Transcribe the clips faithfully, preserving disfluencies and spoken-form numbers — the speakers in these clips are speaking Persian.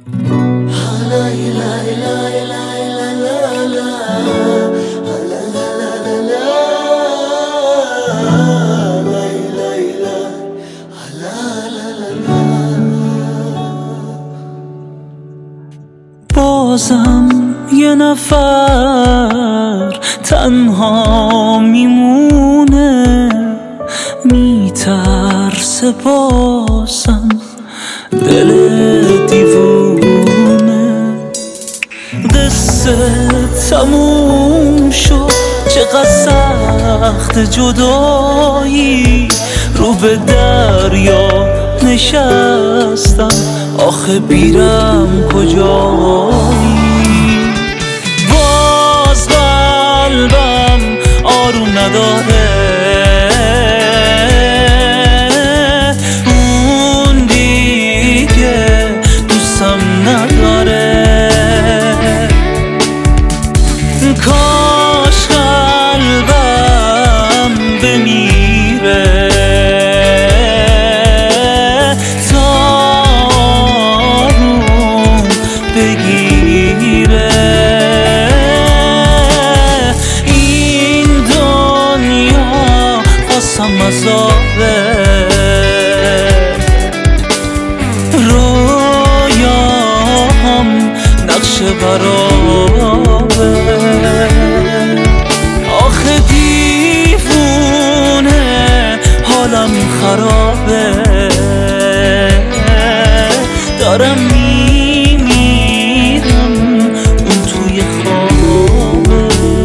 بازم یه نفر تنها میمونه، میترسه بازم دل دیوونه. قصه تموم شد، چقدر سخت جدایی، رو به دریا نشستم، آخه بیرم کجایی. باز قلبم آروم نداره، اون دیگه دوستم نداره. کاش قلبم بمیره تا روم بگیره. این دنیا واسم عذابه، رویاهم نقش برابه. آخه دیوونه حالم خرابه، دارم میمیرم اون توی خوابه.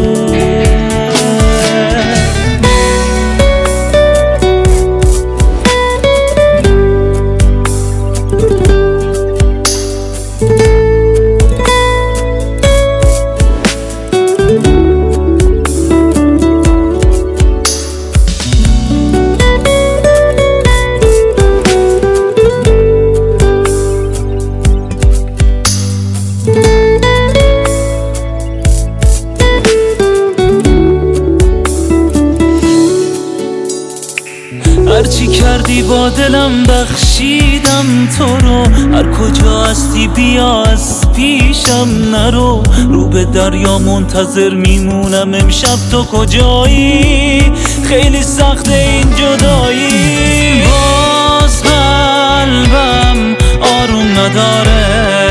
هرچی کردی با دلم بخشیدم تو رو، هر کجا هستی بیا از پیشم نرو. رو به دریا منتظر میمونم امشب تو کجایی، خیلی سخته این جدایی. باز قلبم آروم نداره،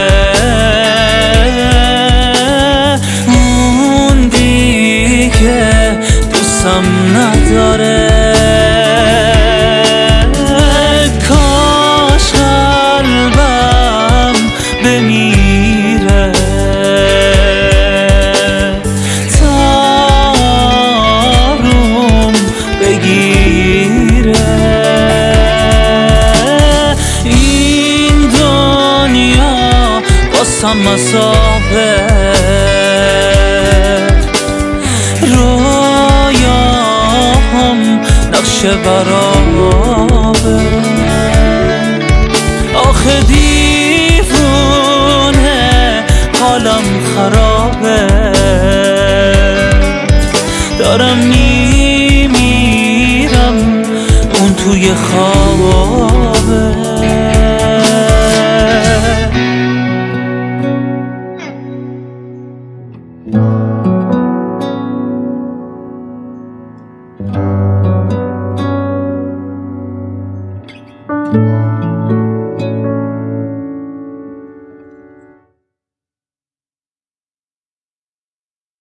اون دیگه دوستم نداره. بمیره تا روم بگیره. این دنیا واسم عذابه، رویاهم نقش برابه. آخه حالم خرابه، دارم میمیرم اون توی خوابه. thank you